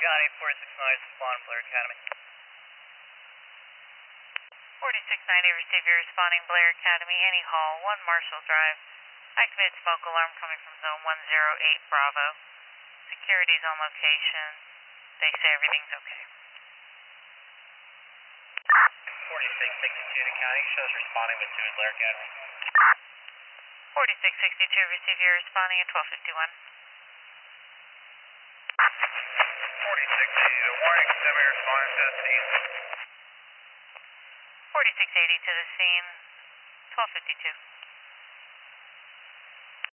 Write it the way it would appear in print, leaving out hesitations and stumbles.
County 469 respond, Blair Academy. 4690, receive your responding Blair Academy, Annie Hall, 1 Marshall Drive. Activated smoke alarm coming from zone 108 Bravo. Security's on location. They say everything's okay. 4662 to County, shows responding with 2 at Blair Academy. 4662, receive your responding at 1251. 4680 to warning, semi-responding to the scene. 4680 to the scene, 1252.